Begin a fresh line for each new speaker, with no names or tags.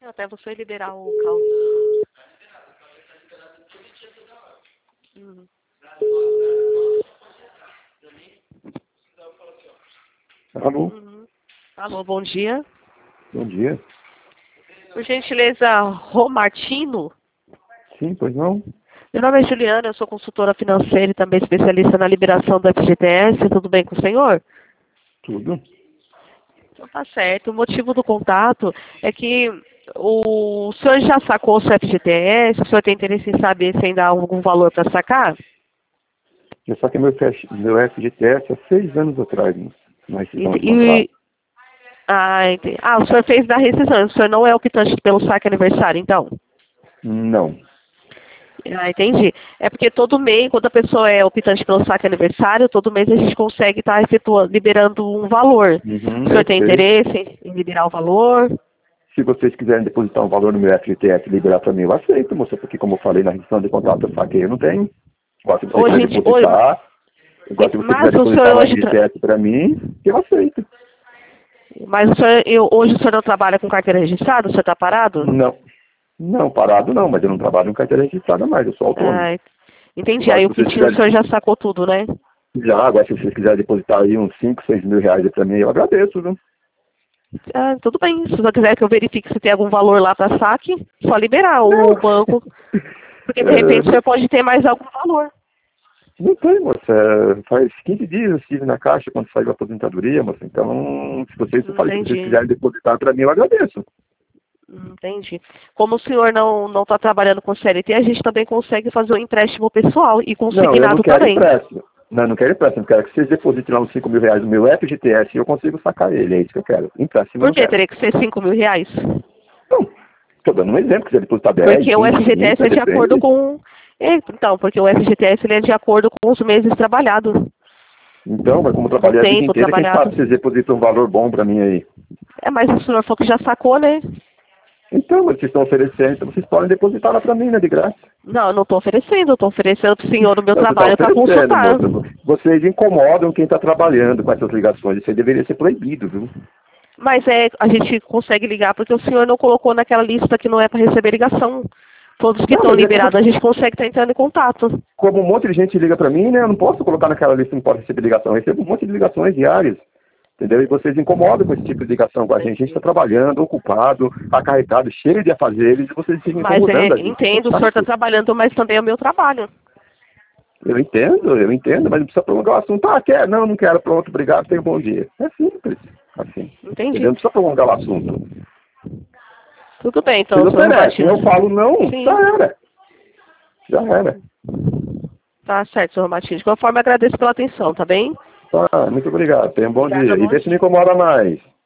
Até você liberar o cálculo.
Alô?
Alô, bom dia.
Bom dia.
Por gentileza, Romartino?
Sim, pois não?
Meu nome é Juliana, eu sou consultora financeira e também especialista na liberação do FGTS. Tudo bem com o senhor?
Tudo.
Então tá certo. O motivo do contato é que o senhor já sacou o seu FGTS? O senhor tem interesse em saber se ainda há algum valor para sacar?
Eu saquei meu FGTS há 6 anos atrás, na rescisão de
E,
contrato.
entendi. O senhor fez da rescisão. O senhor não é optante pelo saque aniversário, então?
Não.
Entendi. É porque todo mês, quando a pessoa é optante pelo saque aniversário, todo mês a gente consegue estar liberando um valor. O senhor
Eu
tem
sei.
interesse em liberar o valor?
Se vocês quiserem depositar um valor no meu FGTS e liberar para mim, eu aceito, moça, porque como eu falei na rescisão de contrato, eu saquei, eu não tenho. Agora, se você quiser depositar, agora, se você quiser
Mas o
depositar
senhor
um
hoje,
FGTS para mim, eu aceito.
mas o senhor, hoje o senhor não trabalha com carteira registrada? O senhor está parado?
Não. Não, parado não, mas eu não trabalho em carteira registrada mais, eu sou autônomo.
Entendi.
Agora,
Aí
se
o que
vocês
tinha o
quiserem,
senhor já sacou tudo, né?
agora se vocês quiserem depositar aí uns 5, 6 mil reais para mim, eu agradeço, viu?
Tudo bem. Se o senhor quiser que eu verifique se tem algum valor lá para saque, só liberar o banco. Porque de repente o senhor pode ter mais algum valor.
Não tem, moça. Faz 15 dias eu estive na caixa quando saiu a aposentadoria, moça. Então, se vocês
Entendi.
quiserem depositar para mim, eu agradeço.
Entendi. Como o senhor não está trabalhando com CLT, a gente também consegue fazer um empréstimo pessoal e
Não, eu não
consignado
quero
também.
empréstimo. Não, eu não quero empréstimo. Eu quero que vocês depositem lá uns 5 mil reais no meu FGTS e eu consigo sacar ele. É isso que eu quero. Empréstimo eu
Por
não
que
quero.
teria que ser 5 mil reais?
Não, estou dando um exemplo. Quiser depositar 10,
Porque o
20,
FGTS
30,
é de acordo
depende.
com... Então, porque o FGTS ele é de acordo com os meses trabalhados.
Então, mas como eu
Com o
trabalhei a vida
tempo
inteira, quem
trabalhado.
sabe vocês depositam um valor bom para mim aí.
Mas o senhor falou que já sacou, né?
Então, mas vocês estão oferecendo, então vocês podem depositar lá para mim, né, de graça.
Não, eu não estou oferecendo. Eu estou oferecendo para o senhor o meu
Então, você está
trabalho para
oferecendo,
consultar.
moça. Vocês incomodam quem está trabalhando com essas ligações. Isso aí deveria ser proibido, viu?
Mas a gente consegue ligar porque o senhor não colocou naquela lista que não é para receber ligação. Todos que
Não,
estão
mas é
liberados, a gente consegue estar entrando em contato.
como um monte de gente liga para mim, né? Eu não posso colocar naquela lista que não pode receber ligação. Eu recebo um monte de ligações diárias. Entendeu? E vocês incomodam com esse tipo de ligação com a gente. A gente está trabalhando, ocupado, acarretado, cheio de afazeres, e vocês ficam
Mas
incomodando a gente.
entendo, o senhor está trabalhando, mas também é o meu trabalho.
Eu entendo, mas não precisa prolongar o assunto. Quer? Não, não quero. Pronto, obrigado, tenha um bom dia. É simples, assim.
Entendi.
Entendeu? Não precisa prolongar o assunto.
Tudo bem, então,
Vocês
senhor
oferecem,
Romatino.
eu falo não,
Sim.
já era. Já era.
Tá certo, senhor Romatino. De qualquer forma, agradeço pela atenção, tá bem?
Muito obrigado, tenha um bom
Obrigada,
dia. E
bom
vê se não
dia.
incomoda mais.